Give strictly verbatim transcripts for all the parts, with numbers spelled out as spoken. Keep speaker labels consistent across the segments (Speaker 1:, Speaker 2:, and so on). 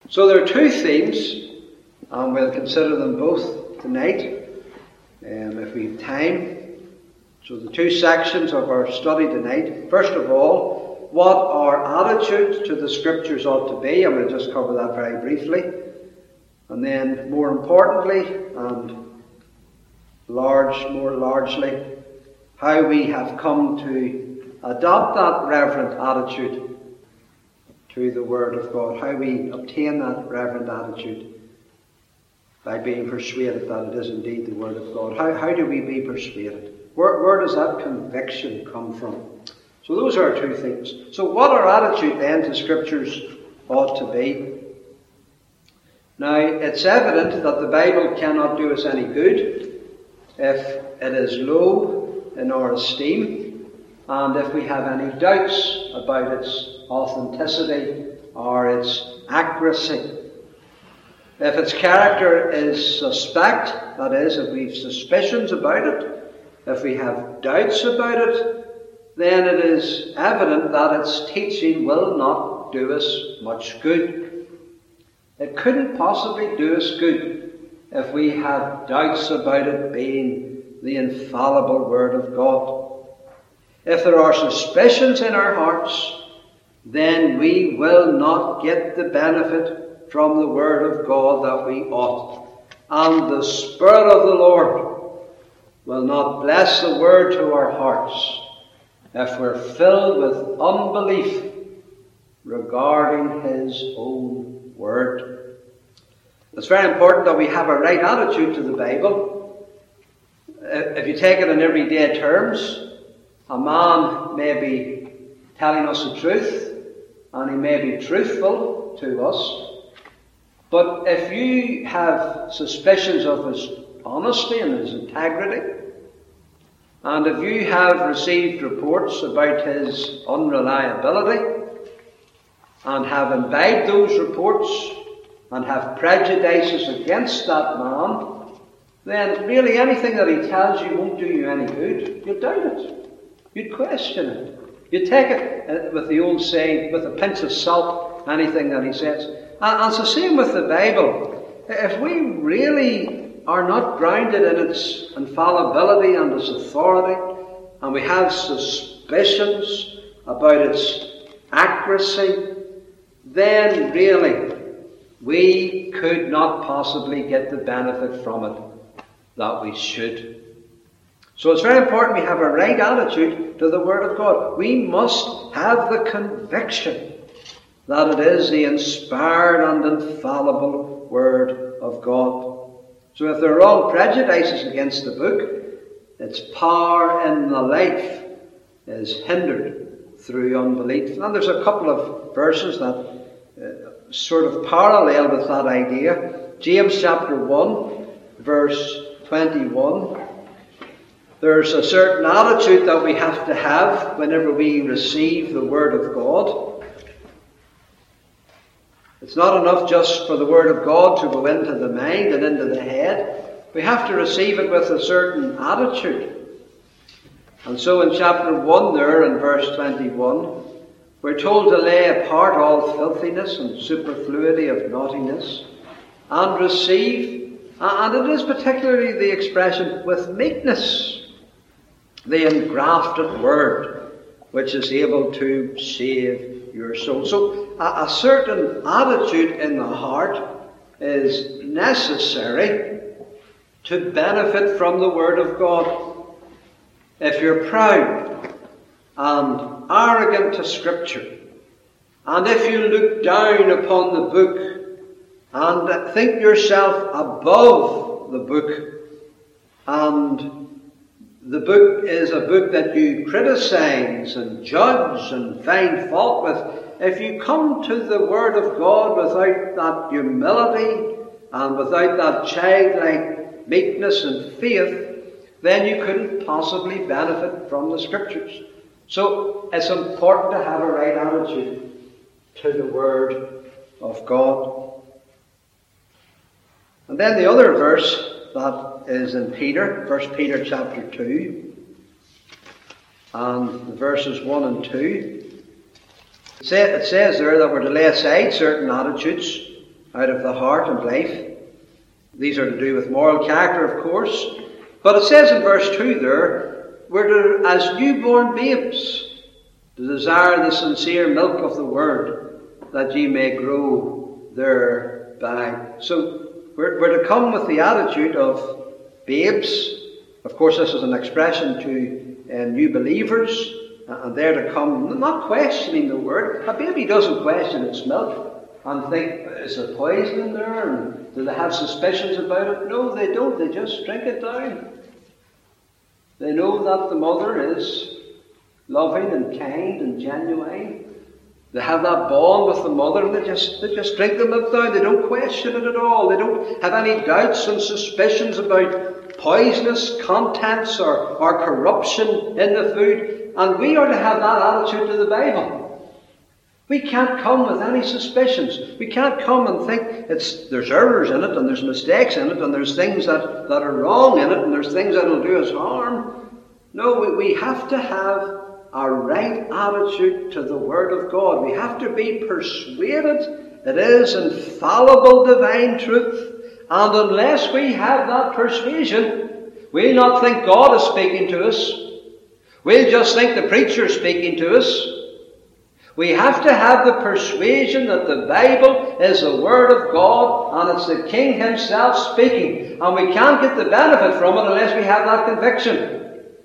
Speaker 1: So there are two themes, and we'll consider them both tonight, um, if we have time. So the two sections of our study tonight. First of all, what our attitude to the Scriptures ought to be, and we'll just cover that very briefly. And then, more importantly, and large, more largely, how we have come to adopt that reverent attitude to the Word of God, how we obtain that reverent attitude by being persuaded that it is indeed the Word of God. How, how do we be persuaded? Where, where does that conviction come from? So those are our two things. So what our attitude then to Scriptures ought to be. Now, it's evident that the Bible cannot do us any good if it is low in our esteem, and if we have any doubts about its authenticity or its accuracy. If its character is suspect, that is, if we have suspicions about it, if we have doubts about it, then it is evident that its teaching will not do us much good. It couldn't possibly do us good if we have doubts about it being the infallible Word of God. If there are suspicions in our hearts, then we will not get the benefit from the Word of God that we ought. And the Spirit of the Lord will not bless the Word to our hearts if we're filled with unbelief regarding His own Word. It's very important that we have a right attitude to the Bible. If you take it in everyday terms, a man may be telling us the truth, and he may be truthful to us. But if you have suspicions of his honesty and his integrity, and if you have received reports about his unreliability, and have imbibed those reports, and have prejudices against that man, then really anything that he tells you won't do you any good. You'll doubt it. You'd question it. You'd take it, with the old saying, with a pinch of salt, anything that he says. And it's the same with the Bible. If we really are not grounded in its infallibility and its authority, and we have suspicions about its accuracy, then really we could not possibly get the benefit from it that we should. So it's very important we have a right attitude to the Word of God. We must have the conviction that it is the inspired and infallible Word of God. So if there are wrong prejudices against the book, its power in the life is hindered through unbelief. And there's a couple of verses that uh, sort of parallel with that idea. James chapter one, verse twenty-one. There's a certain attitude that we have to have whenever we receive the Word of God. It's not enough just for the Word of God to go into the mind and into the head. We have to receive it with a certain attitude. And so in chapter one there, in verse twenty-one, we're told to lay apart all filthiness and superfluity of naughtiness, and receive, and it is particularly the expression, with meekness, the engrafted Word, which is able to save your soul. So a, a certain attitude in the heart is necessary to benefit from the Word of God. If you're proud and arrogant to Scripture, and if you look down upon the book and think yourself above the book, and the book is a book that you criticize and judge and find fault with, if you come to the Word of God without that humility and without that childlike meekness and faith, then you couldn't possibly benefit from the Scriptures. So it's important to have a right attitude to the Word of God. And then the other verse that is in Peter, First Peter chapter two, and verses one and two. It says there that we're to lay aside certain attitudes out of the heart and life. These are to do with moral character, of course. But it says in verse two there, we're to, as newborn babes, to desire the sincere milk of the word, that ye may grow thereby. So we're, we're to come with the attitude of babes. Of course, this is an expression to uh, new believers, and they're to come not questioning the word. A baby doesn't question its milk and think, is there poison in there? And do they have suspicions about it? No, they don't. They just drink it down. They know that the mother is loving and kind and genuine. They have that bond with the mother, and they just they just drink the milk down. They don't question it at all. They don't have any doubts and suspicions about poisonous contents or, or corruption in the food. And we are to have that attitude to the Bible. We can't come with any suspicions. We can't come and think it's there's errors in it, and there's mistakes in it, and there's things that, that are wrong in it, and there's things that will do us harm. No, we, we have to have a right attitude to the Word of God. We have to be persuaded it is infallible divine truth. And unless we have that persuasion, we'll not think God is speaking to us. We'll just think the preacher is speaking to us. We have to have the persuasion that the Bible is the Word of God and it's the King Himself speaking. And we can't get the benefit from it unless we have that conviction.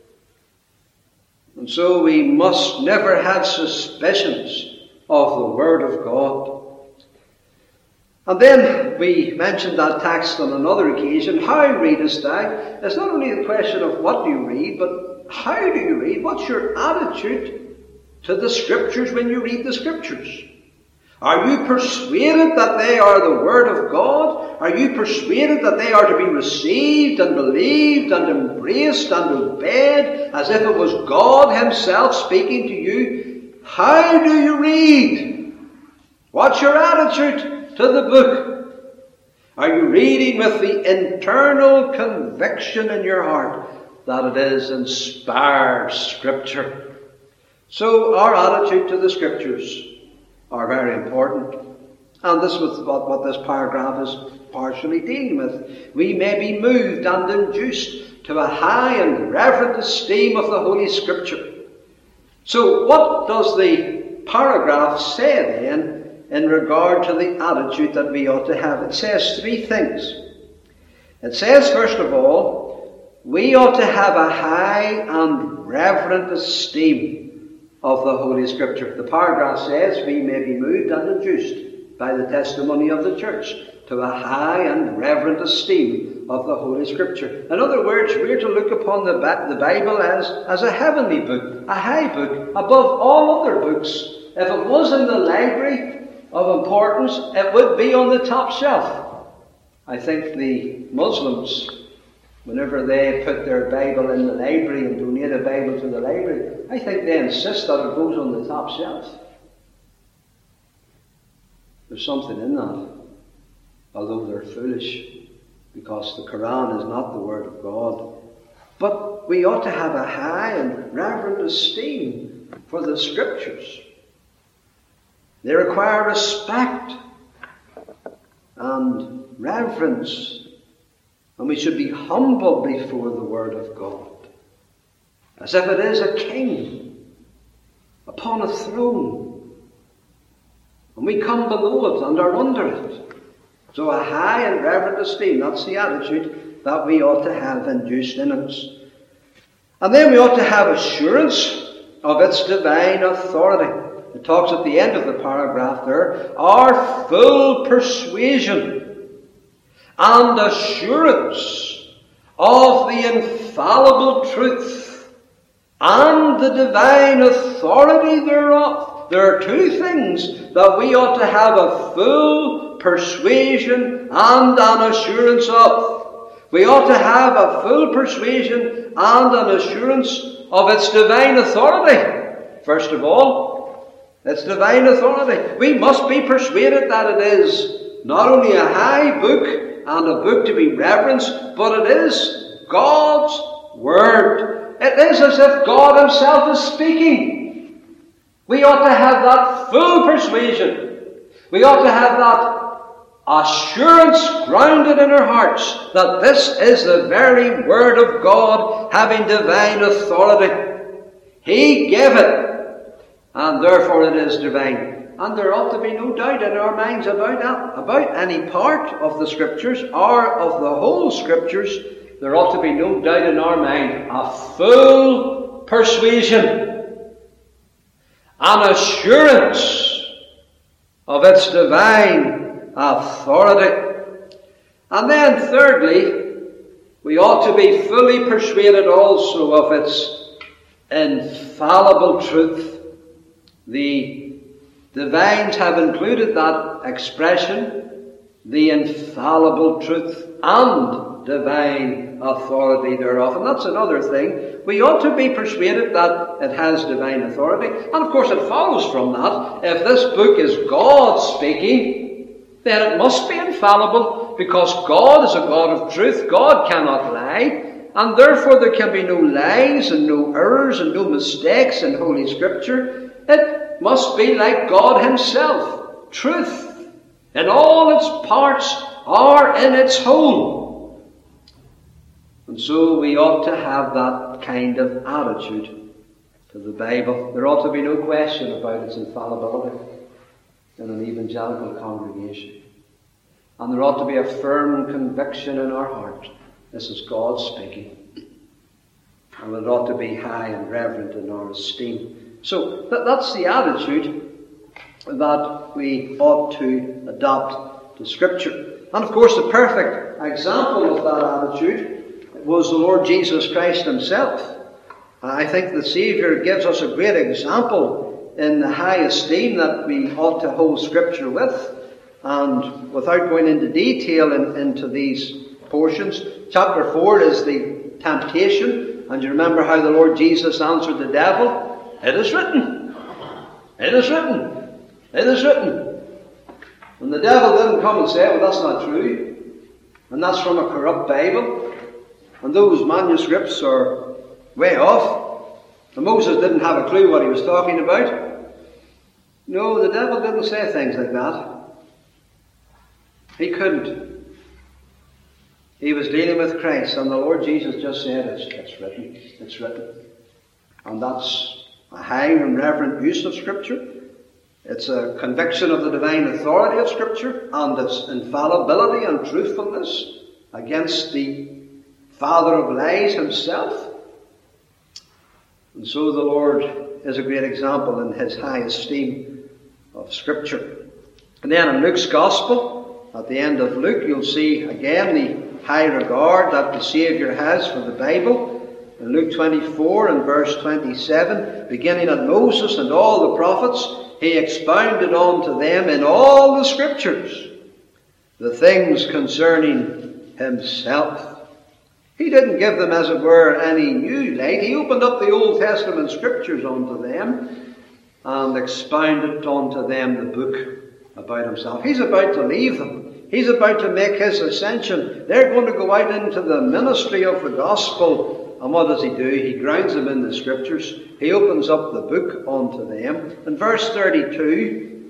Speaker 1: And so we must never have suspicions of the Word of God. And then we mentioned that text on another occasion. How readest thou? It's not only the question of what do you read, but how do you read? What's your attitude to the Scriptures when you read the Scriptures? Are you persuaded that they are the Word of God? Are you persuaded that they are to be received and believed and embraced and obeyed as if it was God Himself speaking to you? How do you read? What's your attitude to the book? Are you reading with the internal conviction in your heart that it is inspired Scripture? So our attitude to the Scriptures are very important. And this is what, what this paragraph is partially dealing with. We may be moved and induced to a high and reverent esteem of the Holy Scripture. So what does the paragraph say then in regard to the attitude that we ought to have? It says three things. It says, first of all, we ought to have a high and reverent esteem of the Holy Scripture. The paragraph says we may be moved and induced by the testimony of the church to a high and reverent esteem of the Holy Scripture. In other words, we're to look upon the, the Bible as, as a heavenly book, a high book, above all other books. If it was in the library of importance, it would be on the top shelf. I think the Muslims, whenever they put their Bible in the library and donate a Bible to the library, I think they insist that it goes on the top shelf. There's something in that, although they're foolish, because the Quran is not the Word of God. But we ought to have a high and reverent esteem for the Scriptures. They require respect and reverence. And we should be humble before the Word of God, as if it is a king upon a throne. And we come below it and are under it. So a high and reverent esteem, that's the attitude that we ought to have induced in us. And then we ought to have assurance of its divine authority. It talks at the end of the paragraph there, our full persuasion and assurance of the infallible truth and the divine authority thereof. There are two things that we ought to have a full persuasion and an assurance of. We ought to have a full persuasion and an assurance of its divine authority. First of all, its divine authority. We must be persuaded that it is not only a high book and a book to be reverenced, but it is God's Word. It is as if God Himself is speaking. We ought to have that full persuasion. We ought to have that assurance grounded in our hearts that this is the very Word of God, having divine authority. He gave it, and therefore it is divine. And there ought to be no doubt in our minds about that, about any part of the Scriptures, or of the whole Scriptures. There ought to be no doubt in our mind, a full persuasion, an assurance of its divine authority. And then thirdly, we ought to be fully persuaded also of its infallible truth. The divines have included that expression, the infallible truth and divine authority thereof. And that's another thing. We ought to be persuaded that it has divine authority. And of course it follows from that, if this book is God speaking, then it must be infallible, because God is a God of truth. God cannot lie. And therefore there can be no lies and no errors and no mistakes in Holy Scripture. It must be like God Himself. Truth in all its parts or in its whole. And so we ought to have that kind of attitude to the Bible. There ought to be no question about its infallibility in an evangelical congregation. And there ought to be a firm conviction in our heart. This is God speaking. And it ought to be high and reverent in our esteem. So that, that's the attitude that we ought to adopt to Scripture. And of course the perfect example of that attitude was the Lord Jesus Christ Himself. I think the Saviour gives us a great example in the high esteem that we ought to hold Scripture with. And without going into detail in, into these portions, chapter four is the temptation. And you remember how the Lord Jesus answered the devil? It is written. It is written. It is written. And the devil didn't come and say, well, that's not true. And that's from a corrupt Bible. And those manuscripts are way off. And Moses didn't have a clue what he was talking about. No, the devil didn't say things like that. He couldn't. He was dealing with Christ, and the Lord Jesus just said, it's, it's written, it's written. And that's a high and reverent use of Scripture. It's a conviction of the divine authority of Scripture and its infallibility and truthfulness against the father of lies himself. And so the Lord is a great example in His high esteem of Scripture. And then in Luke's Gospel, at the end of Luke, you'll see again the high regard that the Saviour has for the Bible. In Luke twenty-four and verse twenty-seven, beginning at Moses and all the prophets, He expounded unto them in all the Scriptures the things concerning Himself. He didn't give them, as it were, any new light. He opened up the Old Testament Scriptures unto them and expounded unto them the book about Himself. He's about to leave them. He's about to make His ascension. They're going to go out into the ministry of the gospel. And what does He do? He grounds them in the Scriptures. He opens up the book unto them. In verse thirty-two,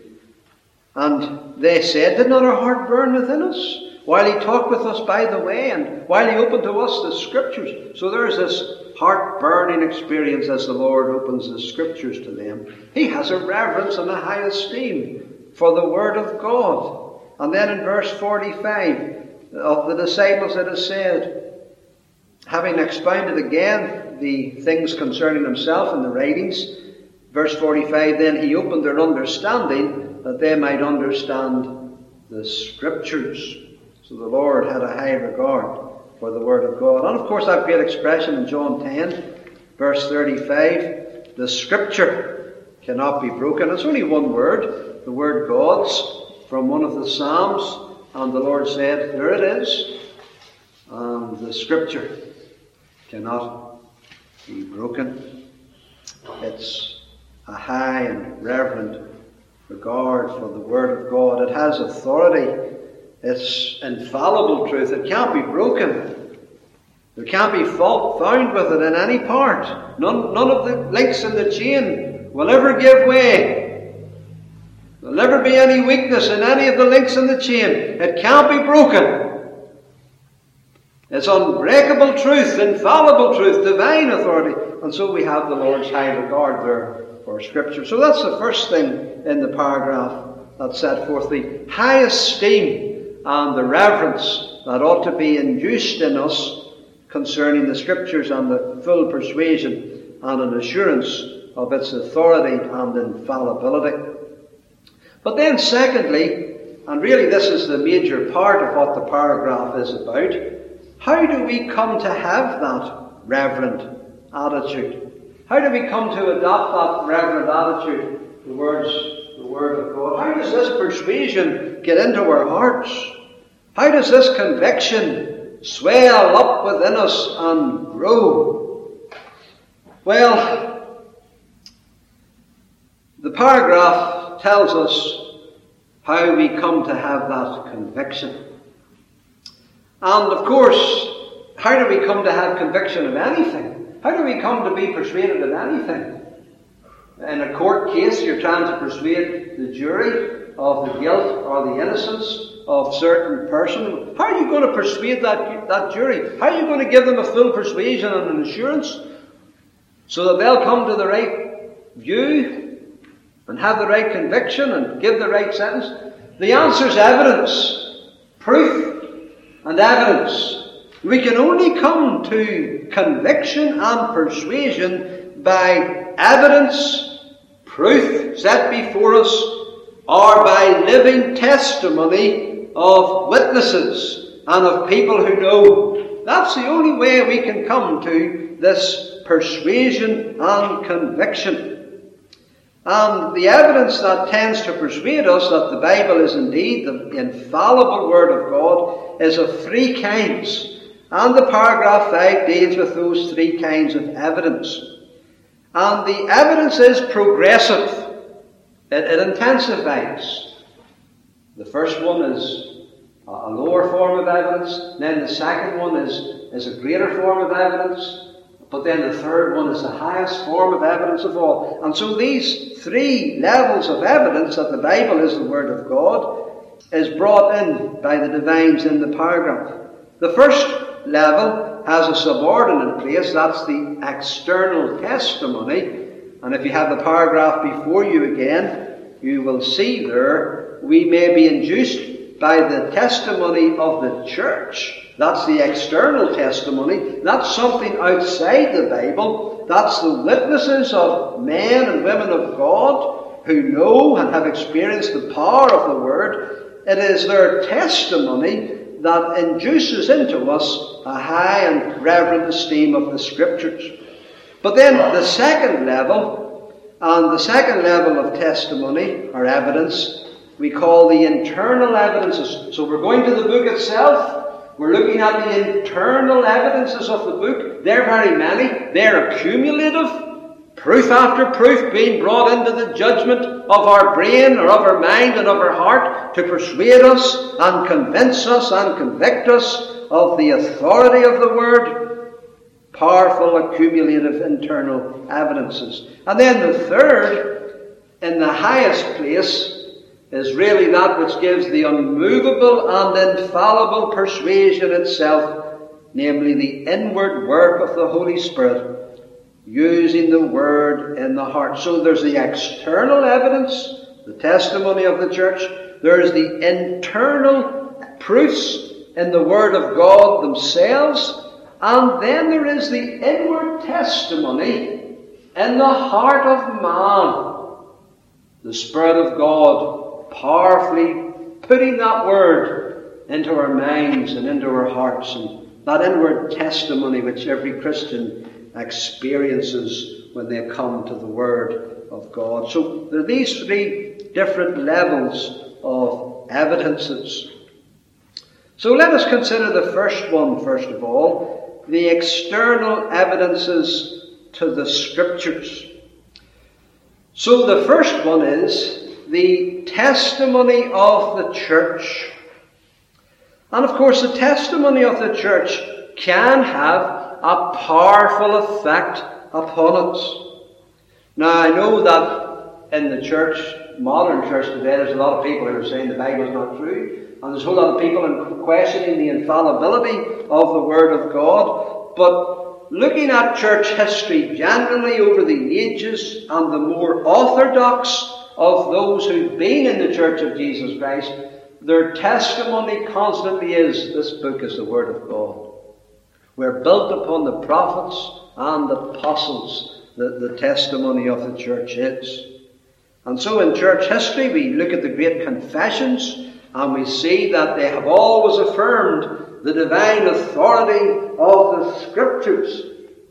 Speaker 1: and they said, did not our heart burn within us while He talked with us by the way, and while He opened to us the Scriptures? So there's this heart-burning experience as the Lord opens the Scriptures to them. He has a reverence and a high esteem for the Word of God. And then in verse forty-five, of the disciples it is said, having expounded again the things concerning Himself in the writings, verse forty-five, then He opened their understanding that they might understand the Scriptures. So the Lord had a high regard for the Word of God. And of course that great expression in John ten, verse thirty-five, the Scripture cannot be broken. It's only one word, the word God's, from one of the Psalms. And the Lord said, there it is. And the Scripture cannot be broken. It's a high and reverent regard for the Word of God. It has authority. It's infallible truth. It can't be broken. There can't be fault found with it in any part. None, none of the links in the chain will ever give way. There'll never be any weakness in any of the links in the chain. It can't be broken. It's unbreakable truth, infallible truth, divine authority. And so we have the Lord's high regard there for Scripture. So that's the first thing in the paragraph that set forth the high esteem and the reverence that ought to be induced in us concerning the Scriptures and the full persuasion and an assurance of its authority and infallibility. But then secondly, and really this is the major part of what the paragraph is about, how do we come to have that reverent attitude? How do we come to adopt that reverent attitude towards the Word of God? How does this persuasion get into our hearts? How does this conviction swell up within us and grow? Well, the paragraph tells us how we come to have that conviction. And of course, how do we come to have conviction of anything? How do we come to be persuaded of anything? In a court case, you're trying to persuade the jury of the guilt or the innocence of certain person. How are you going to persuade that, that jury? How are you going to give them a full persuasion and an assurance so that they'll come to the right view and have the right conviction and give the right sentence? The answer is evidence, proof, and evidence. We can only come to conviction and persuasion by evidence, proof set before us, or by living testimony of witnesses and of people who know. That's the only way we can come to this persuasion and conviction. And the evidence that tends to persuade us that the Bible is indeed the infallible Word of God is of three kinds. And the paragraph five deals with those three kinds of evidence. And the evidence is progressive. It, it intensifies. The first one is a lower form of evidence. Then the second one is, is a greater form of evidence. But then the third one is the highest form of evidence of all. And so these three levels of evidence that the Bible is the Word of God is brought in by the divines in the paragraph. The first level has a subordinate place. That's the external testimony. And if you have the paragraph before you again, you will see there we may be induced by the testimony of the church. That's the external testimony. That's something outside the Bible. That's the witnesses of men and women of God who know and have experienced the power of the Word. It is their testimony that induces into us a high and reverent esteem of the Scriptures. But then the second level, and the second level of testimony or evidence, we call the internal evidences. So we're going to the book itself. We're looking at the internal evidences of the book. They're very many. They're accumulative. Proof after proof being brought into the judgment of our brain or of our mind and of our heart to persuade us and convince us and convict us of the authority of the Word. Powerful accumulative internal evidences. And then the third, in the highest place, is really that which gives the unmovable and infallible persuasion itself, namely the inward work of the Holy Spirit, using the Word in the heart. So there's the external evidence, the testimony of the church. There's the internal proofs in the Word of God themselves. And then there is the inward testimony in the heart of man. The Spirit of God powerfully putting that Word into our minds and into our hearts, and that inward testimony which every Christian experiences when they come to the Word of God. So there are these three different levels of evidences. So let us consider the first one first of all, the external evidences to the Scriptures. So the first one is the testimony of the church. And of course the testimony of the church can have a powerful effect upon us. Now I know that in the church, modern church today, there's a lot of people who are saying the Bible is not true. And there's a whole lot of people questioning the infallibility of the Word of God. But looking at church history generally over the ages, and the more orthodox of those who've been in the Church of Jesus Christ, their testimony constantly is, this book is the Word of God. We're built upon the prophets and the apostles, the, the testimony of the church is. And so in church history we look at the great confessions, and we see that they have always affirmed the divine authority of the Scriptures.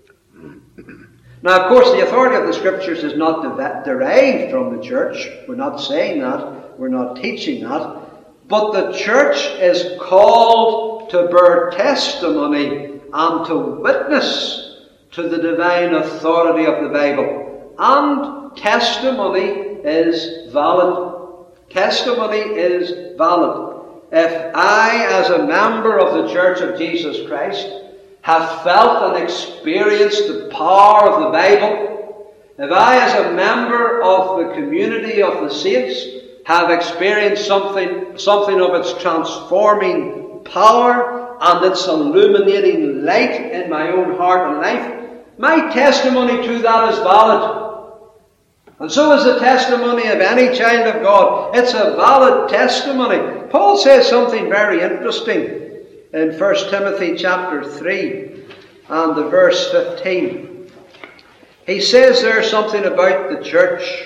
Speaker 1: Now, of course, the authority of the Scriptures is not de- derived from the church. We're not saying that. We're not teaching that. But the church is called to bear testimony and to witness to the divine authority of the Bible. And testimony is valid. Testimony is valid. If I, as a member of the Church of Jesus Christ, have felt and experienced the power of the Bible, if I, as a member of the community of the saints, have experienced something, something of its transforming power and its illuminating light in my own heart and life, my testimony to that is valid. And so is the testimony of any child of God. It's a valid testimony. Paul says something very interesting in First Timothy chapter three and the verse fifteen. He says there something about the church.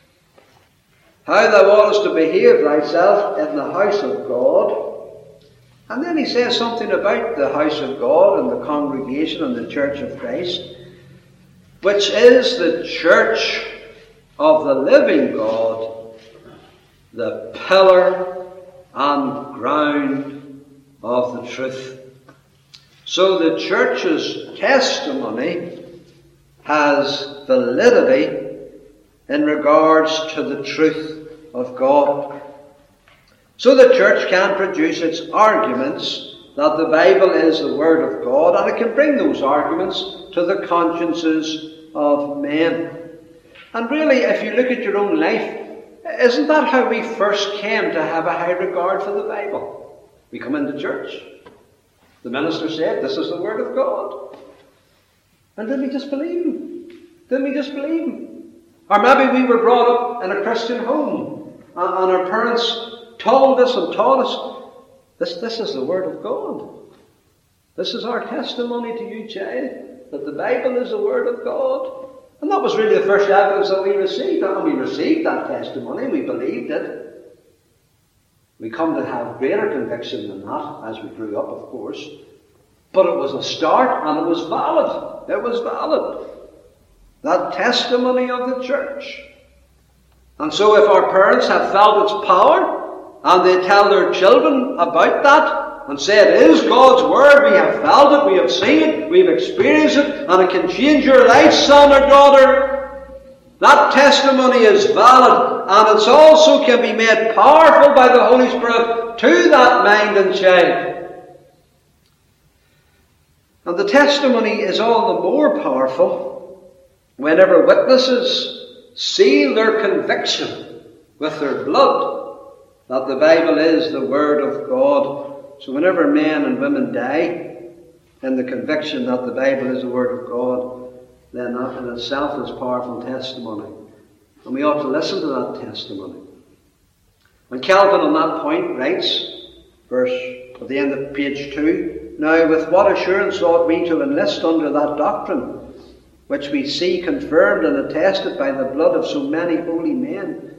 Speaker 1: How thou oughtest to behave thyself in the house of God. And then he says something about the house of God and the congregation and the church of Christ, which is the church of the living God, the pillar and ground of the truth. So the church's testimony has validity in regards to the truth of God. So the church can produce its arguments that the Bible is the Word of God, and it can bring those arguments to the consciences of men. And really, if you look at your own life, isn't that how we first came to have a high regard for the Bible? We come into church. The minister said, this is the Word of God. And did we just believe him? Did we just believe him? Or maybe we were brought up in a Christian home, and, and our parents told us and taught us, this, this is the Word of God. This is our testimony to you, child, that the Bible is the Word of God. And that was really the first evidence that we received. And we received that testimony, we believed it. We come to have greater conviction than that as we grew up, of course. But it was a start, and it was valid. It was valid. That testimony of the church. And so if our parents have felt its power, and they tell their children about that, and say it is God's Word, we have felt it, we have seen it, we have experienced it, and it can change your life, son or daughter, that testimony is valid, and it also can be made powerful by the Holy Spirit to that mind and child. And the testimony is all the more powerful whenever witnesses seal their conviction with their blood that the Bible is the Word of God. So whenever men and women die in the conviction that the Bible is the Word of God, then that in itself is powerful testimony. And we ought to listen to that testimony. And Calvin on that point writes, verse at the end of page two, now with what assurance ought we to enlist under that doctrine, which we see confirmed and attested by the blood of so many holy men?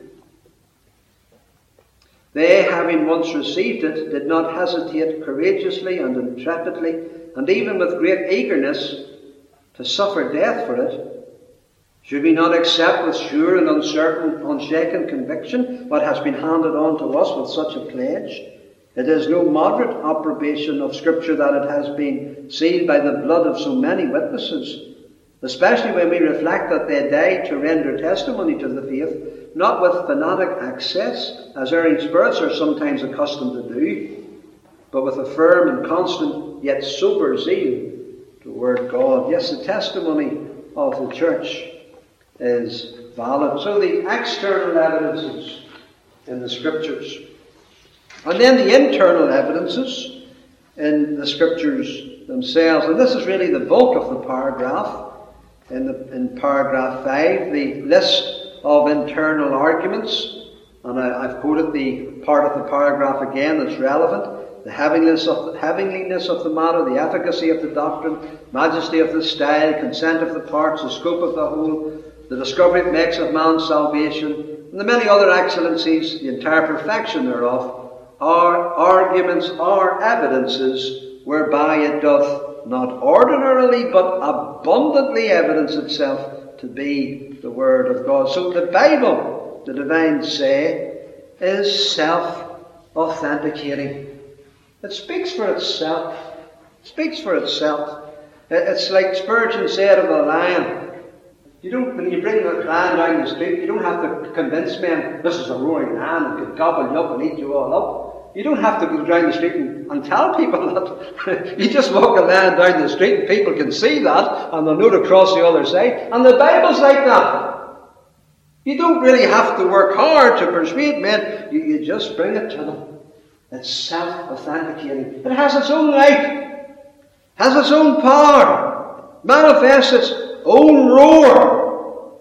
Speaker 1: They, having once received it, did not hesitate courageously and intrepidly, and even with great eagerness, to suffer death for it. Should we not accept with sure and uncertain, unshaken conviction what has been handed on to us with such a pledge? It is no moderate approbation of Scripture that it has been sealed by the blood of so many witnesses, especially when we reflect that they died to render testimony to the faith, not with fanatic excess, as erring spirits are sometimes accustomed to do, but with a firm and constant yet sober zeal toward God. Yes, the testimony of the church is valid. So the external evidences in the Scriptures. And then the internal evidences in the Scriptures themselves. And this is really the bulk of the paragraph. In, the, in paragraph five, the list of internal arguments. And I, I've quoted the part of the paragraph again that's relevant. The heaviness of the, heavenliness of the matter, the efficacy of the doctrine, majesty of the style, consent of the parts, the scope of the whole, the discovery it makes of man's salvation, and the many other excellencies, the entire perfection thereof, are arguments, are evidences whereby it doth not ordinarily but abundantly evidence itself to be the Word of God. So the Bible, the divines say, is self-authenticating. It speaks for itself. It speaks for itself. It's like Spurgeon said of the lion. You don't, when you bring the lion down the street, you don't have to convince men this is a roaring lion that could gobble you up and eat you all up. You don't have to go down the street and, and tell people that. You just walk a lion down the street and people can see that and they'll know to cross the other side. And the Bible's like that. You don't really have to work hard to persuade men. You, you just bring it to them. It's self-authenticating. It has its own life. Has its own power. Manifests its own roar.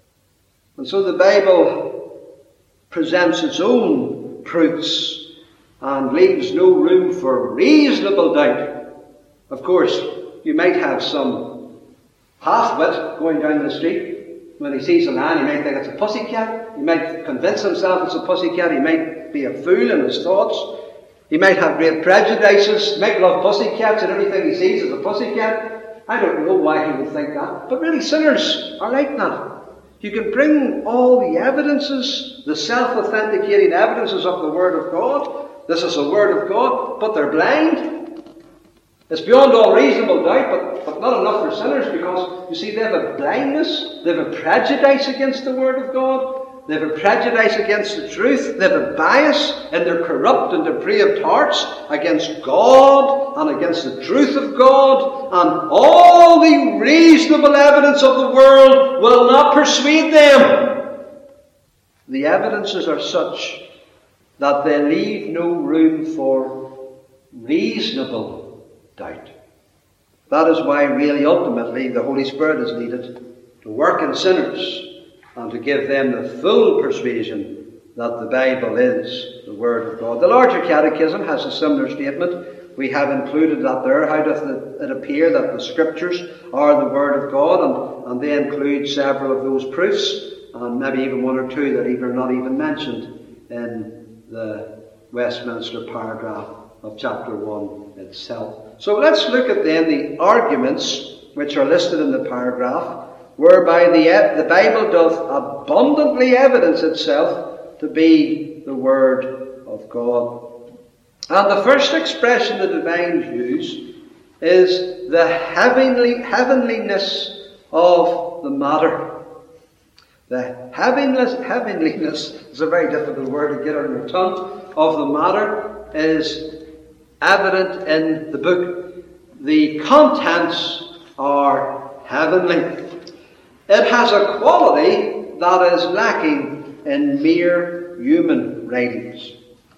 Speaker 1: And so the Bible presents its own proofs and leaves no room for reasonable doubt. Of course, you might have some half-wit going down the street. When he sees a lion, he might think it's a pussycat. He might convince himself it's a pussycat. He might be a fool in his thoughts. He might have great prejudices. He might love pussycats and everything he sees is a pussycat. I don't know why he would think that. But really, sinners are like that. You can bring all the evidences, the self-authenticating evidences of the Word of God. This is the Word of God, but they're blind. It's beyond all reasonable doubt, but, but not enough for sinners, because, you see, they have a blindness, they have a prejudice against the Word of God, they have a prejudice against the truth, they have a bias in their corrupt and depraved hearts against God and against the truth of God, and all the reasonable evidence of the world will not persuade them. The evidences are such that they leave no room for reasonable doubt. That is why really ultimately the Holy Spirit is needed to work in sinners and to give them the full persuasion that the Bible is the Word of God. The larger catechism has a similar statement. We have included that there. How doth it appear that the Scriptures are the Word of God? And, and they include several of those proofs, and maybe even one or two that even are not even mentioned in the Westminster paragraph of chapter one itself. So let's look at then the arguments which are listed in the paragraph, whereby the, the Bible doth abundantly evidence itself to be the Word of God. And the first expression the divines use is the heavenly, heavenliness of the matter. The heavenliness, heavenliness is a very difficult word to get on your tongue, of the matter is evident in the book. The contents are heavenly. It has a quality that is lacking in mere human writings.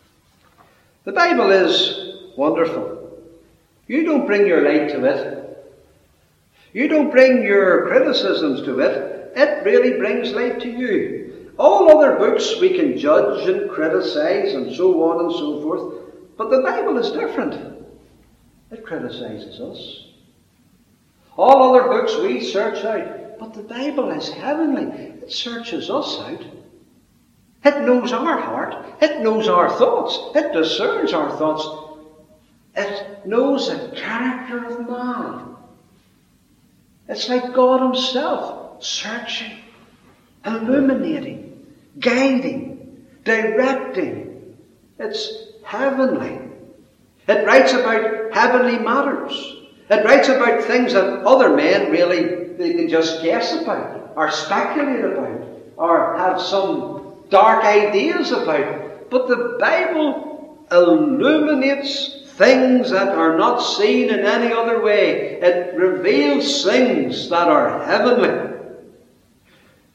Speaker 1: The Bible is wonderful. You don't bring your light to it. You don't bring your criticisms to it. It really brings light to you. All other books we can judge and criticize and so on and so forth. But the Bible is different. It criticizes us. All other books we search out. But the Bible is heavenly. It searches us out. It knows our heart. It knows our thoughts. It discerns our thoughts. It knows the character of man. It's like God Himself, searching, illuminating, guiding, directing. It's heavenly. It writes about heavenly matters. It writes about things that other men really, they can just guess about, or speculate about, or have some dark ideas about. But the Bible illuminates things that are not seen in any other way. It reveals things that are heavenly.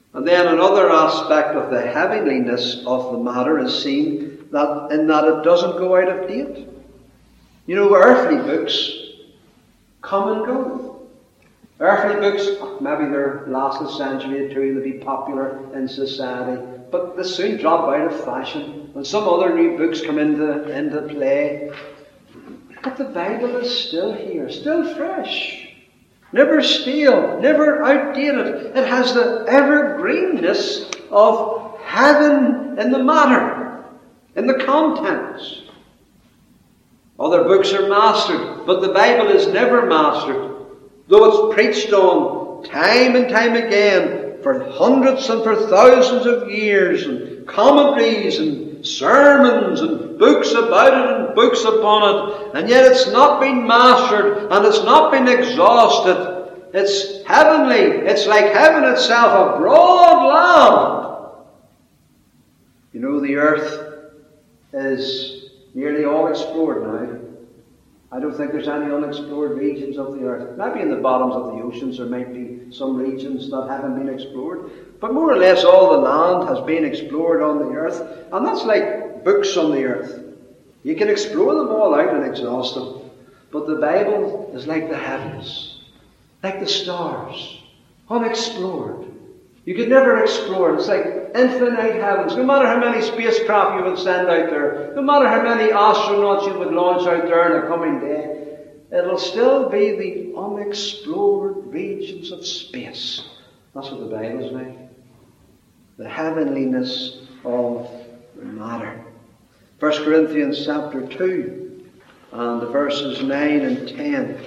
Speaker 1: And then another aspect of the heavenliness of the matter is seen that in that it doesn't go out of date. You know, earthly books come and go. Earthly books, maybe they'll last a century or two, they'll be popular in society, but they soon drop out of fashion, and some other new books come into, into play. But the Bible is still here, still fresh. Never stale, never outdated. It has the evergreenness of heaven in the matter, in the contents. Other books are mastered, but the Bible is never mastered. Though it's preached on time and time again for hundreds and for thousands of years, and commentaries and sermons and books about it and books upon it, and yet it's not been mastered and it's not been exhausted. It's heavenly. It's like heaven itself, a broad land. You know, the earth is nearly all explored now. I don't think there's any unexplored regions of the earth. Maybe in the bottoms of the oceans there might be some regions that haven't been explored. But more or less all the land has been explored on the earth. And that's like books on the earth. You can explore them all out and exhaust them. But the Bible is like the heavens, like the stars, unexplored. You could never explore it. It's like infinite heavens. No matter how many spacecraft you would send out there, no matter how many astronauts you would launch out there in a coming day, it'll still be the unexplored regions of space. That's what the Bible's like. The heavenliness of the matter. First Corinthians chapter two and verses nine and ten.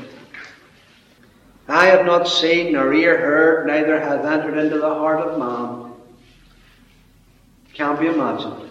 Speaker 1: I have not seen nor ear heard, neither hath entered into the heart of man. Can't be imagined.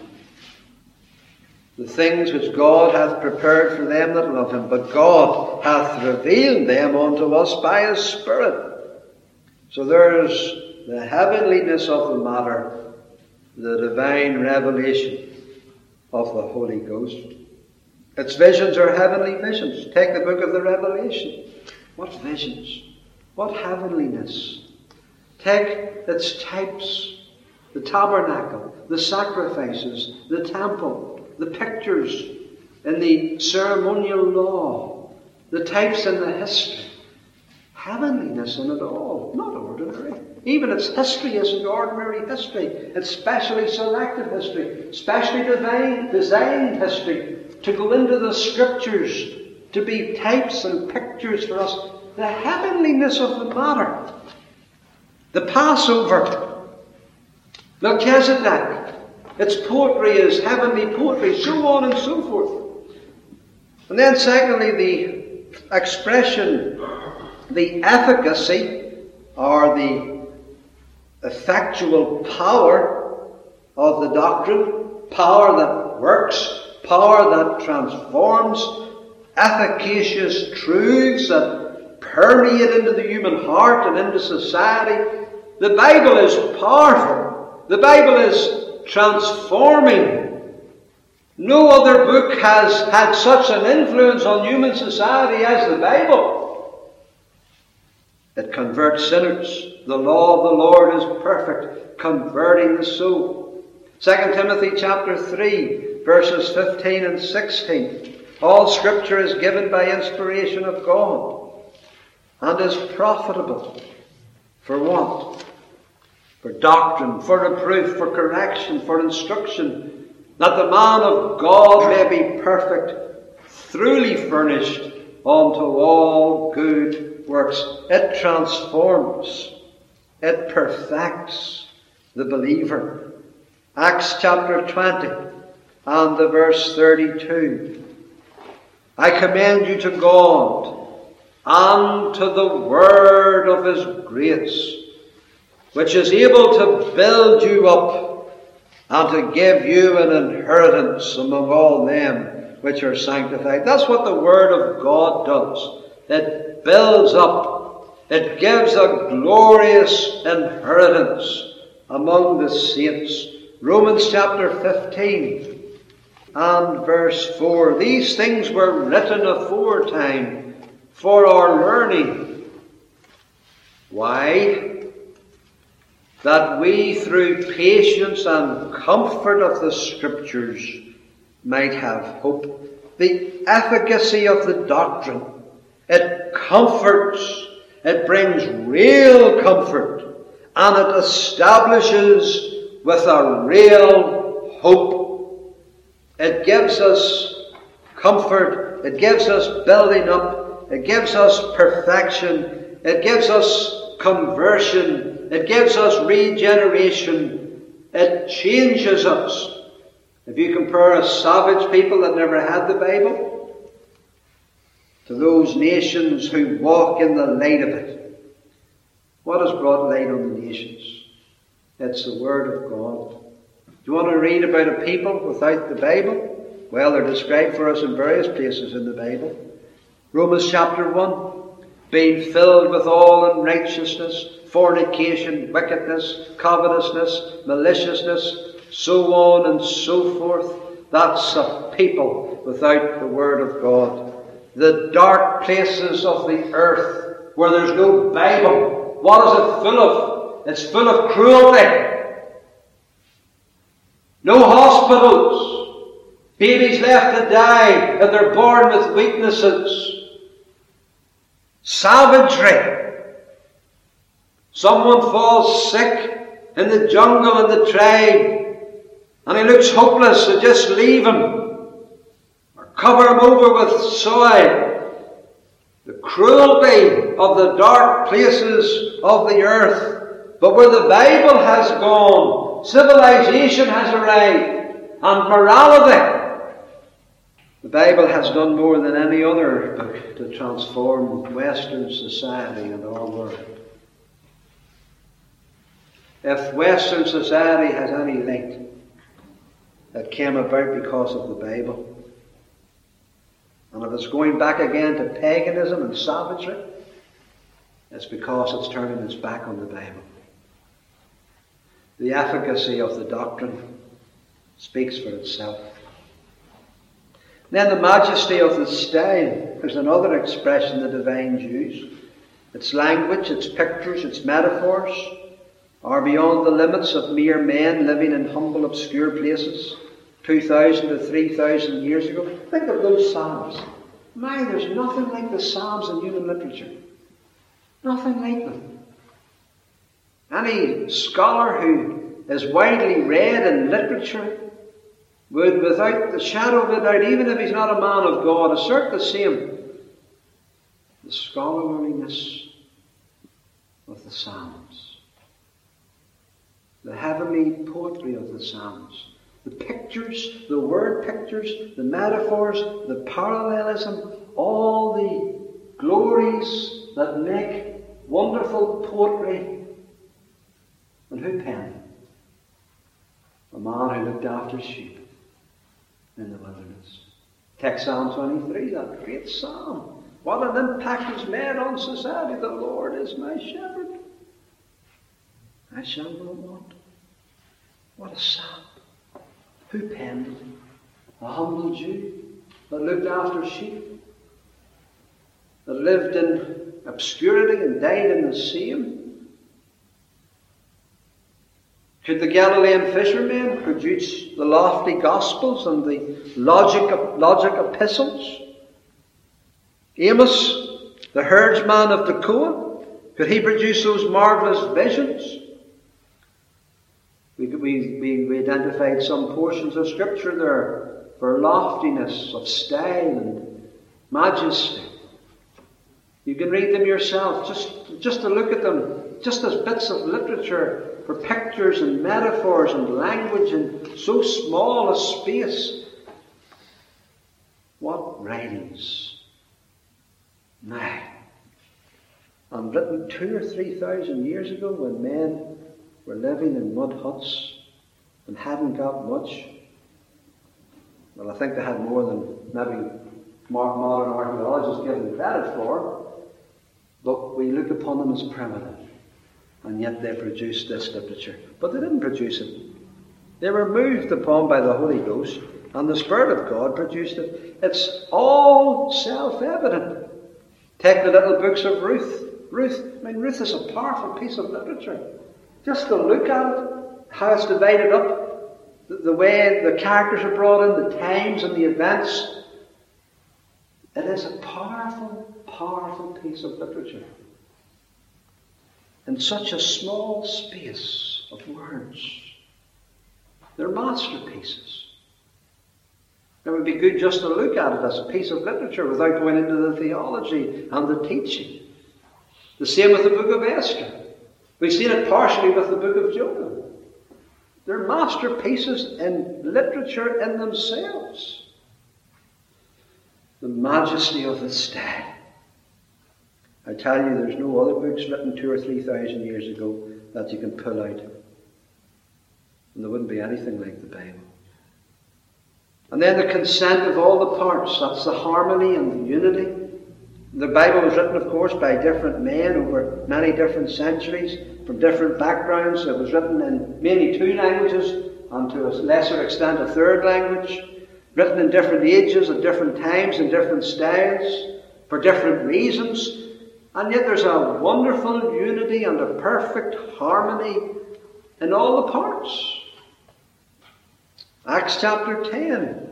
Speaker 1: The things which God hath prepared for them that love him, but God hath revealed them unto us by his Spirit. So there's the heavenliness of the matter, the divine revelation of the Holy Ghost. Its visions are heavenly visions. Take the book of the Revelation. What visions? What heavenliness? Take its types, the tabernacle, the sacrifices, the temple, the pictures in the ceremonial law, the types in the history. Heavenliness in it all, not ordinary. Even its history isn't ordinary history. It's specially selected history, specially divine, designed history, to go into the Scriptures, to be types and pictures for us. The heavenliness of the matter. The Passover. Melchizedek. Its poetry is heavenly poetry, so on and so forth. And then secondly, the expression, the efficacy, or the effectual power of the doctrine, power that works, power that transforms, efficacious truths that permeate into the human heart and into society. The Bible is powerful. The Bible is transforming. No other book has had such an influence on human society as the Bible. It converts sinners. The law of the Lord is perfect, converting the soul. Second Timothy chapter three, verses fifteen and sixteen. All Scripture is given by inspiration of God, and is profitable. For what? For doctrine, for reproof, for correction, for instruction, that the man of God may be perfect, truly furnished unto all good works. It transforms. It perfects the believer. Acts chapter twenty and the verse thirty-two. I commend you to God and to the word of his grace, which is able to build you up and to give you an inheritance among all them which are sanctified. That's what the word of God does. It builds up. It gives a glorious inheritance among the saints. Romans chapter fifteen and verse four. These things were written aforetime for our learning. Why? that we through patience and comfort of the Scriptures might have hope. The efficacy of the doctrine, it comforts, it brings real comfort, and it establishes with a real hope. It gives us comfort, it gives us building up, it gives us perfection, it gives us conversion, it gives us regeneration, it changes us. If you compare a savage people that never had the Bible to those nations who walk in the light of it, what has brought light on the nations? It's the Word of God. Do you want to read about a people without the Bible? Well, they're described for us in various places in the Bible. Romans chapter one, being filled with all unrighteousness, fornication, wickedness, covetousness, maliciousness, so on and so forth. That's a people without the Word of God. The dark places of the earth where there's no Bible. What is it full of? It's full of cruelty. No hospitals. Babies left to die and they're born with weaknesses. Savagery. Someone falls sick in the jungle in the tribe and he looks hopeless, so just leave him or cover him over with soil. The cruelty of the dark places of the earth. But where the Bible has gone, civilization has arrived, and morality, the Bible has done more than any other book to transform Western society and our world. If Western society has any light, it came about because of the Bible. And if it's going back again to paganism and savagery, it's because it's turning its back on the Bible. The efficacy of the doctrine speaks for itself. Then the majesty of the style. There's another expression the divines use. Its language, its pictures, its metaphors are beyond the limits of mere men living in humble, obscure places two thousand to three thousand years ago. Think of those Psalms. My, there's nothing like the Psalms in human literature. Nothing like them. Any scholar who is widely read in literature would, without the shadow of a doubt, even if he's not a man of God, assert the same. The scholarliness of the Psalms. The heavenly poetry of the Psalms. The pictures, the word pictures, the metaphors, the parallelism, all the glories that make wonderful poetry. And who penned them? A man who looked after sheep in the wilderness. Take Psalm twenty-three, that great psalm. What an impact has made on society. The Lord is my shepherd. I shall not want. What a psalm. Who penned it? A humble Jew that looked after sheep, that lived in obscurity and died in the same. Could the Galilean fishermen produce the lofty Gospels and the logic, logic epistles? Amos, the herdsman of Tekoa, could he produce those marvellous visions? We, we, we, we identified some portions of Scripture there for loftiness of style and majesty. You can read them yourself, just, just to look at them, just as bits of literature for pictures and metaphors and language in so small a space. What writings! Now, and written two or three thousand years ago when men were living in mud huts and hadn't got much. Well, I think they had more than maybe modern archaeologists give them credit for, but we look upon them as primitive, and yet they produced this literature. But they didn't produce it. They were moved upon by the Holy Ghost, and the Spirit of God produced it. It's all self-evident. Take the little books of Ruth. Ruth, I mean, Ruth is a powerful piece of literature. Just to look at it, how it's divided up, the, the way the characters are brought in, the times and the events. It is a powerful, powerful piece of literature. In such a small space of words. They're masterpieces. It would be good just to look at it as a piece of literature without going into the theology and the teaching. The same with the book of Esther. We've seen it partially with the book of Jonah. They're masterpieces in literature in themselves. The majesty of the style. I tell you, there's no other books written two or three thousand years ago that you can pull out. And there wouldn't be anything like the Bible. And then the consent of all the parts. That's the harmony and the unity. The Bible was written, of course, by different men over many different centuries, from different backgrounds. It was written in mainly two languages, and to a lesser extent a third language. Written in different ages, at different times, in different styles, for different reasons. And yet there's a wonderful unity and a perfect harmony in all the parts. Acts chapter ten.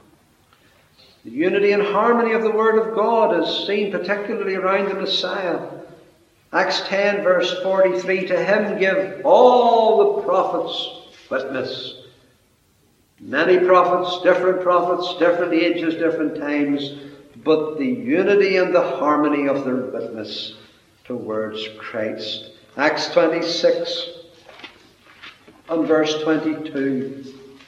Speaker 1: The unity and harmony of the Word of God is seen particularly around the Messiah. Acts ten verse forty-three, to him give all the prophets witness. Many prophets, different prophets, different ages, different times, but the unity and the harmony of their witness towards Christ. Acts twenty-six and verse twenty-two.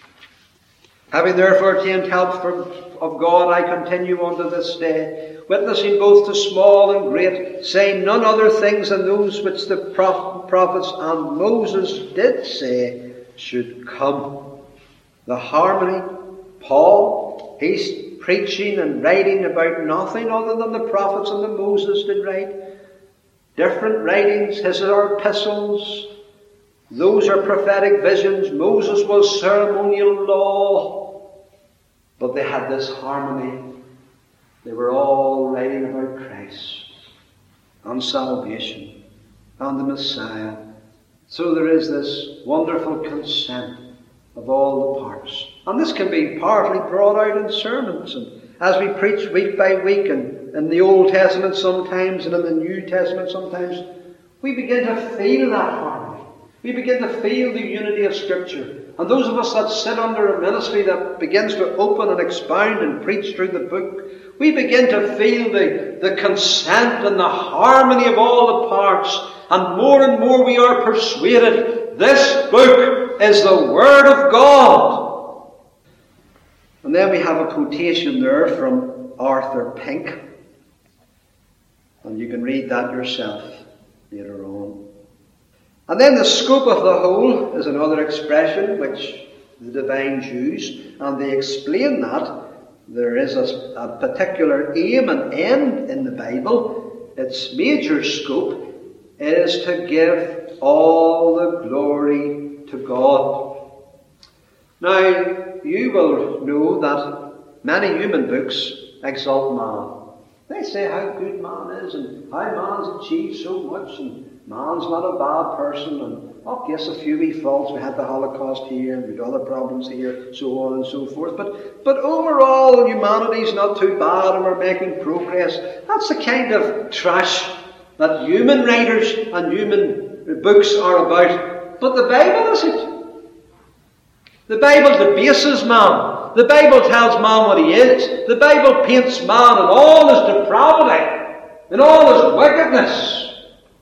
Speaker 1: Having therefore obtained help from, of God, I continue unto this day, witnessing both to small and great, saying none other things than those which the prophets and Moses did say should come. The harmony. Paul, he's preaching and writing about nothing other than the prophets and the Moses did write. Different writings, his are epistles. Those are prophetic visions. Moses was ceremonial law. But they had this harmony. They were all writing about Christ and salvation and the Messiah. So there is this wonderful consent of all the parts. And this can be powerfully brought out in sermons. And as we preach week by week, and in the Old Testament sometimes, and in the New Testament sometimes, we begin to feel that harmony. We begin to feel the unity of Scripture. And those of us that sit under a ministry that begins to open and expound and preach through the book, we begin to feel the, the consent and the harmony of all the parts. And more and more we are persuaded this book is the Word of God. And then we have a quotation there from Arthur Pink. And you can read that yourself later on. And then the scope of the whole is another expression which the divines use, and they explain that there is a, a particular aim and end in the Bible. Its major scope is to give all the glory to God. Now, you will know that many human books exalt man. They say how good man is and how man's achieved so much, and man's not a bad person, and oh yes, a few wee faults. We had the Holocaust here, and we had other problems here, so on and so forth. But but overall, humanity's not too bad, and we're making progress. That's the kind of trash that human writers and human books are about. But the Bible isn't. The Bible debases man. The Bible tells man what he is. The Bible paints man in all his depravity, in all his wickedness,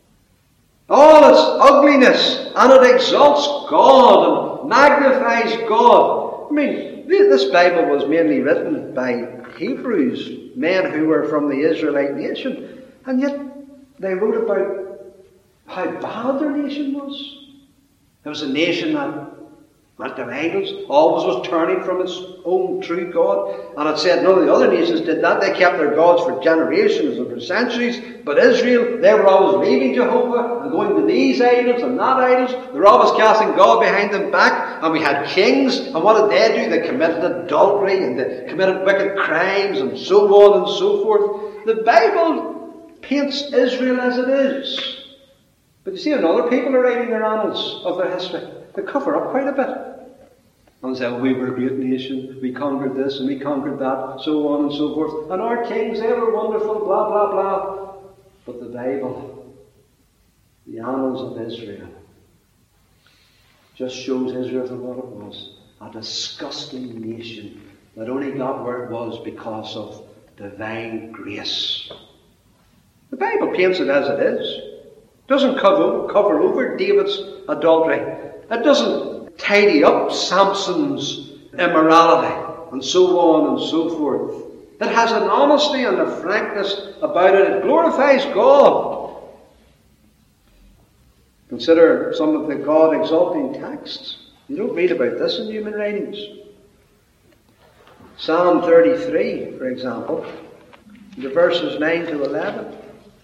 Speaker 1: all its ugliness, and it exalts God and magnifies God. I mean, this Bible was mainly written by Hebrews, men who were from the Israelite nation, and yet they wrote about how bad their nation was. It was a nation that went to idols, always was turning from its own true God. And it said none of the other nations did that. They kept their gods for generations and for centuries. But Israel, they were always leaving Jehovah and going to these idols and that idols. They were always casting God behind them back. And we had kings, and what did they do? They committed adultery and they committed wicked crimes and so on and so forth. The Bible paints Israel as it is. But you see, when other people are writing their annals of their history, they cover up quite a bit. And say, oh, we were a great nation, we conquered this and we conquered that, so on and so forth. And our kings, they were wonderful, blah, blah, blah. But the Bible, the annals of Israel, just shows Israel for what it was. A disgusting nation that only got where it was because of divine grace. The Bible paints it as it is. It doesn't cover, cover over David's adultery. It doesn't tidy up Samson's immorality and so on and so forth. It has an honesty and a frankness about it. It glorifies God. Consider some of the God-exalting texts. You don't read about this in human writings. Psalm thirty-three, for example, the verses nine to eleven.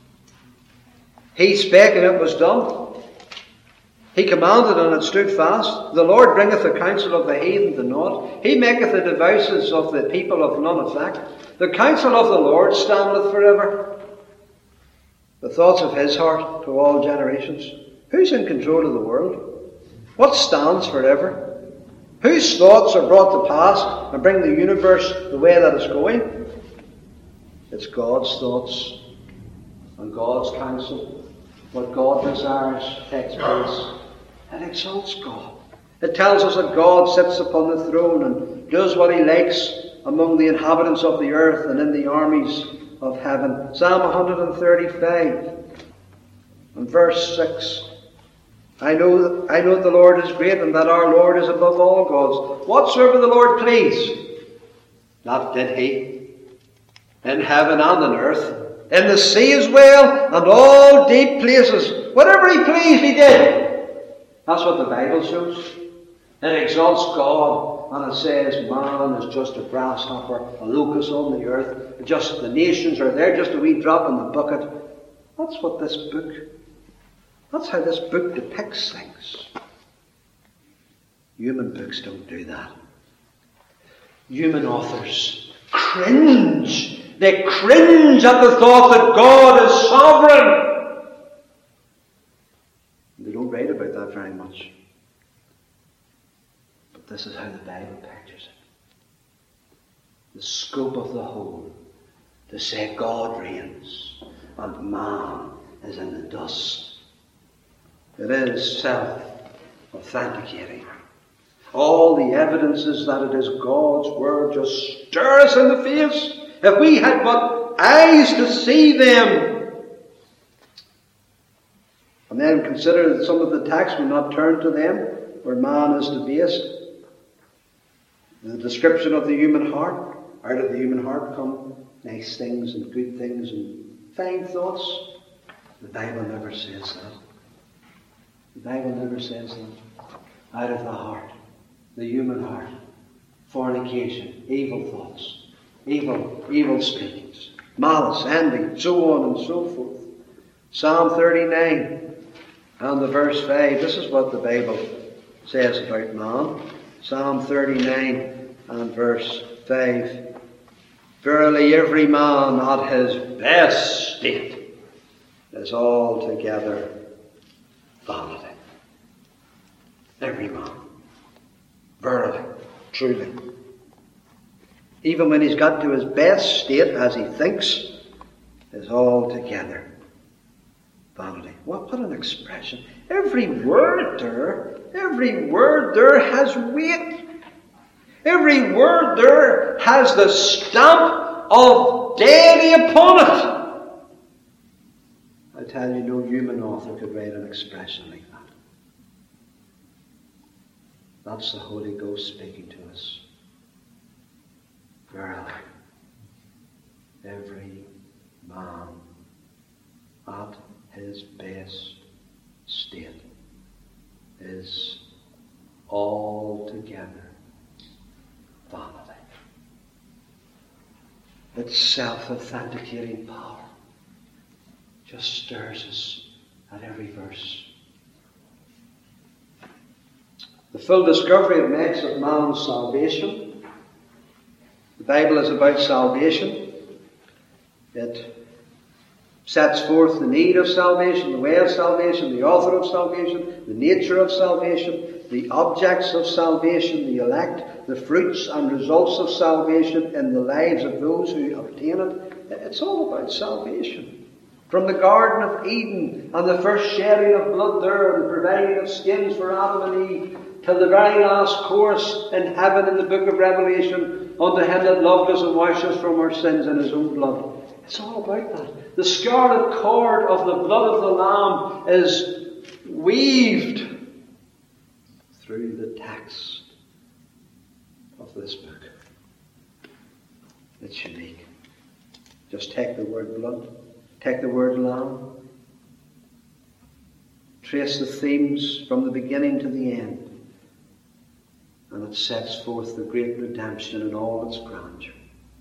Speaker 1: He spake and it was done. He commanded and it stood fast. The Lord bringeth the counsel of the heathen to naught. He maketh the devices of the people of none effect. The counsel of the Lord standeth forever. The thoughts of his heart to all generations. Who's in control of the world? What stands forever? Whose thoughts are brought to pass and bring the universe the way that it's going? It's God's thoughts and God's counsel. What God desires takes place. It exalts God. It tells us that God sits upon the throne and does what he likes among the inhabitants of the earth and in the armies of heaven. Psalm one thirty-five and verse six. I know, I know that the Lord is great and that our Lord is above all gods. Whatsoever the Lord please, that did he, in heaven and on earth, in the sea as well, and all deep places. Whatever he pleased, he did. That's what the Bible shows. It exalts God, and it says man is just a grasshopper, a locust on the earth. Just the nations are there, just a wee drop in the bucket. That's what this book, that's how this book depicts things. Human books don't do that. Human authors cringe. They cringe at the thought that God is sovereign. They don't write about that very much. But this is how the Bible pictures it. The scope of the whole. To say God reigns and man is in the dust. It is self-authenticating. All the evidences that it is God's word just stir us in the face. If we had but eyes to see them. And then consider that some of the texts will not turn to them, where man is debased. The description of the human heart. Out of the human heart come nice things and good things and fine thoughts. The Bible never says that. The Bible never says that. Out of the heart, the human heart, fornication, evil thoughts. Evil, evil speakings, malice, envy, so on and so forth. Psalm thirty-nine and the verse five. This is what the Bible says about man. Psalm thirty-nine and verse five. Verily every man at his best state is altogether vanity. Every man. Verily, truly. Even when he's got to his best state, as he thinks, is altogether vanity. What, what an expression. Every word there, every word there has weight. Every word there has the stamp of deity upon it. I tell you, no human author could write an expression like that. That's the Holy Ghost speaking to us. Verily, every man at his best state is altogether vanity. Its self-authenticating power just stirs us at every verse. The full discovery it makes of man's salvation. The Bible is about salvation. It sets forth the need of salvation, the way of salvation, the author of salvation, the nature of salvation, the objects of salvation, the elect, the fruits and results of salvation in the lives of those who obtain it. It's all about salvation. From the Garden of Eden and the first shedding of blood there and the providing of skins for Adam and Eve, till the very last course in heaven in the book of Revelation, unto him that loved us and washed us from our sins in his own blood. It's all about that. The scarlet cord of the blood of the Lamb is weaved through the text of this book. It's unique. Just take the word blood, take the word lamb, trace the themes from the beginning to the end, and it sets forth the great redemption in all its grandeur.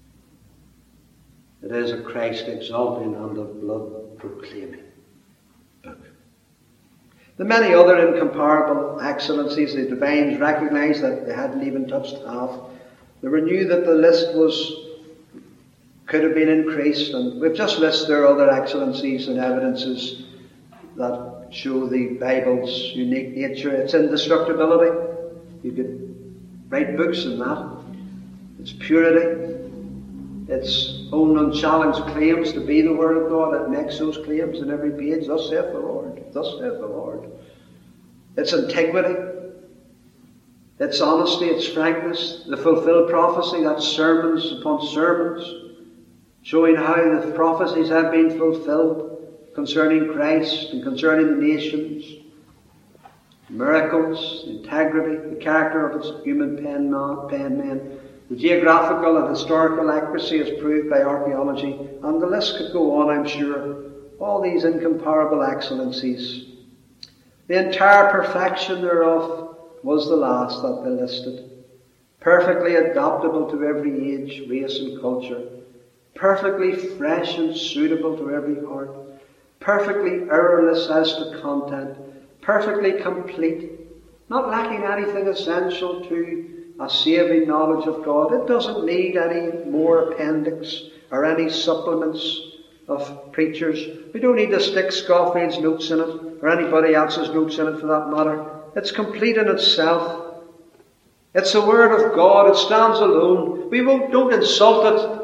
Speaker 1: It is a Christ exalting and a blood proclaiming book. The many other incomparable excellencies the divines recognized that they hadn't even touched half. They were knew that the list was could have been increased, and we've just listed their other excellencies and evidences that show the Bible's unique nature. Its indestructibility. You could write books on that. Its purity. Its own unchallenged claims to be the Word of God. It makes those claims in every page. Thus saith the Lord. Thus saith the Lord. Its integrity. Its honesty. Its frankness. The fulfilled prophecy. That's sermons upon sermons, showing how the prophecies have been fulfilled concerning Christ and concerning the nations. Miracles, the integrity, the character of its human penmen, the geographical and historical accuracy as proved by archaeology, and the list could go on, I'm sure. All these incomparable excellencies. The entire perfection thereof was the last that they listed. Perfectly adaptable to every age, race and culture. Perfectly fresh and suitable to every heart. Perfectly errorless as to content. Perfectly complete. Not lacking anything essential to a saving knowledge of God. It doesn't need any more appendix or any supplements of preachers. We don't need to stick Scofield's notes in it or anybody else's notes in it for that matter. It's complete in itself. It's the Word of God. It stands alone. We won't, don't insult it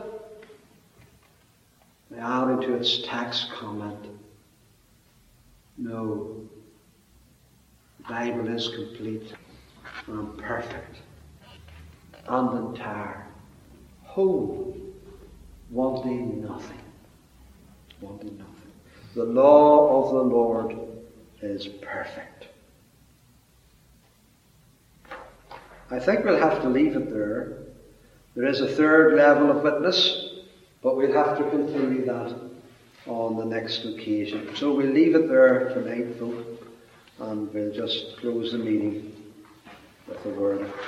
Speaker 1: by adding to its text comment. No. The Bible is complete and perfect and entire, whole, wanting nothing. Wanting nothing. The law of the Lord is perfect. I think we'll have to leave it there. There is a third level of witness, but we'll have to continue that on the next occasion. So we'll leave it there tonight, folks, and we'll just close the meeting with a word of prayer.